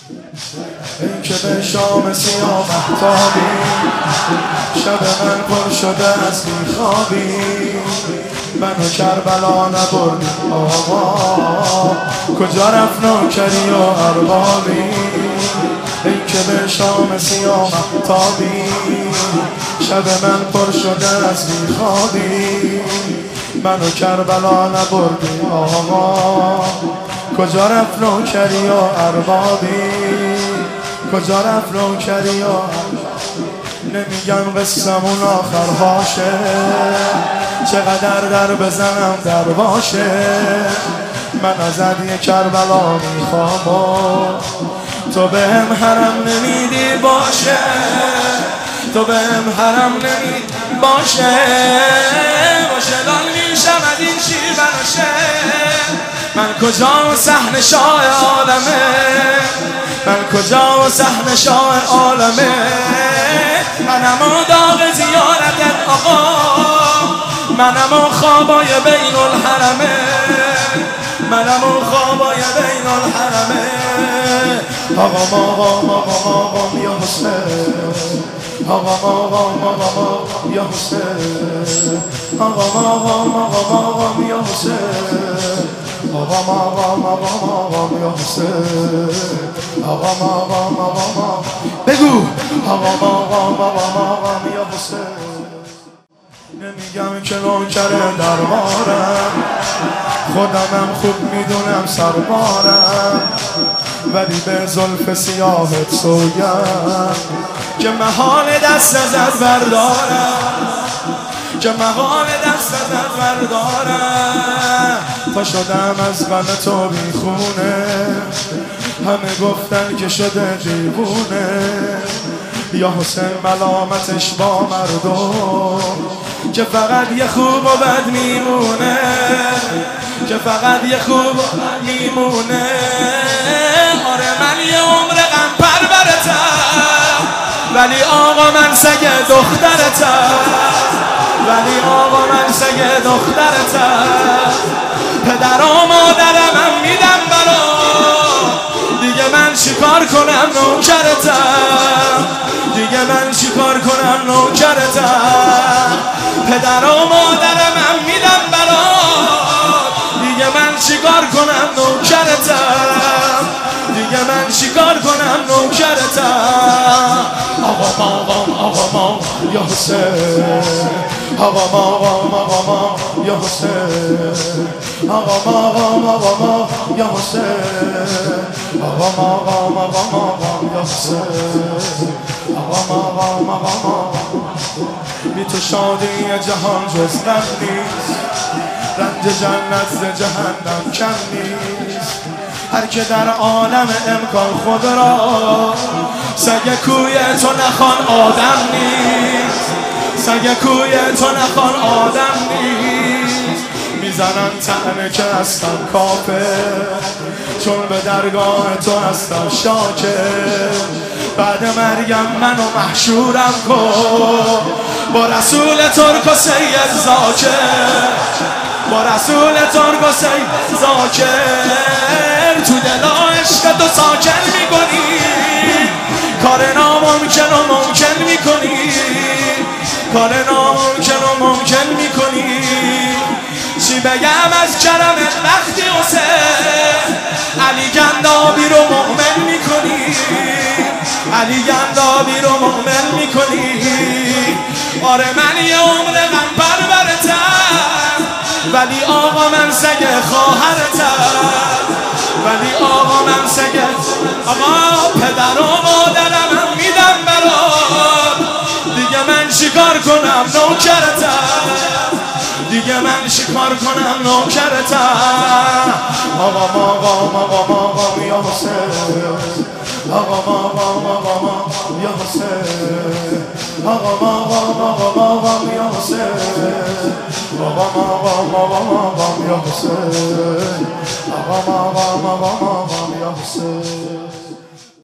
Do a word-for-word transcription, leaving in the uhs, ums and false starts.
این که به شام سیاه مهتابی شب من پر شده از بیخوابی منو کربلا نبردی آقا کجا رفت نوکری و اربابی این که به شام سیاه مهتابی شب من پر شده از بیخوابی منو کربلا نبردی آقا کجا رفت نوکری و اربابی کجا رفت نوکری و نمیگم قصمون آخر باشه چقدر در بزنم در باشه من از عدی کربلا میخوام تو به هم حرم نمیدی باشه تو به هم حرم نمیدی باشه باشه لال میشم از این شیر بناشه من کجا و صحن شاه عالمه من کجا و صحن شاه عالمه منم و داغ زیارت آقا منم و خوابای بین الحرمه منم و خوابای بین الحرمه آقا آقا آقا آقا یا حسین آقا آقا آقا یا حسین آقا آقا آقا یا حسین آقا آقا آقا یا حسین آقا آقا آقا بگو آقا آقا آقا یا حسین نمیگم که نوکر دربارم خودمم خوب میدونم سربارم ولی به زلف سیاهت سویم که محال دست ازت بردارم که محال دست ازت بردارم تا شدم از غم تو بیخونه همه گفتن که شده دیوونه یا حسین ملامتش با مردم که فقط یه خوب و بد میمونه که فقط یه خوب و بد میمونه آره من یه عمر غم پرورتم ولی آقا من سگ دخترتم ولی آقا من سگ دخترتم پدر و مادرم هم میدم برا دیگه من چیکار کنم نوکرتم دیگه من چیکار کنم نوکرتم پدر و مادرم هم میدم برا دیگه من چیکار کنم نوکرتم دیگه من چیکار کنم نوکرتم آقا آقا آقا یا حسین آقا آقا آقا یا حسین آقا آقا آقا یا حسین آقا آقا آقا یا حسین آقا آقا آقا بی تو شادی جهان جز غم نیست رنج جنت ز جهنم کم نیست هر که در عالم امکان خود را سگ کوی تو نخوان آدم نیست سگ کوی تو نخوان آدم نیست میزنن طعنه که هستم کافر چون به درگاه تو هستم شاکر بعد مرگم منو محشورم کن با رسول ترک و سید زاکر با رسول ترک و سید زاکر تو دل عشق تو ساکن میکنی کار ناممکن و ممکن میکنی کار ناممکن و ممکن میکنی چی بگم از کرمت وقتی حسین علی گندابی رو مؤمن میکنی علی گندابی رو مؤمن میکنی آره من یه عمر غم پرورتم ولی آقا من سگ خواهرتم ولی آقا من سگ آقا پدر و مادرم هم میدم برات دیگه من چیکار کنم نوکرتم دیگه من چیکار کنم نوکرتم آقا آقا آقا آقا یا حسین آقا آقا آقا یا حسین آقا آقا آقا یا حسین آقا آقا آقا یا حسین آقا آقا آقا یا حسین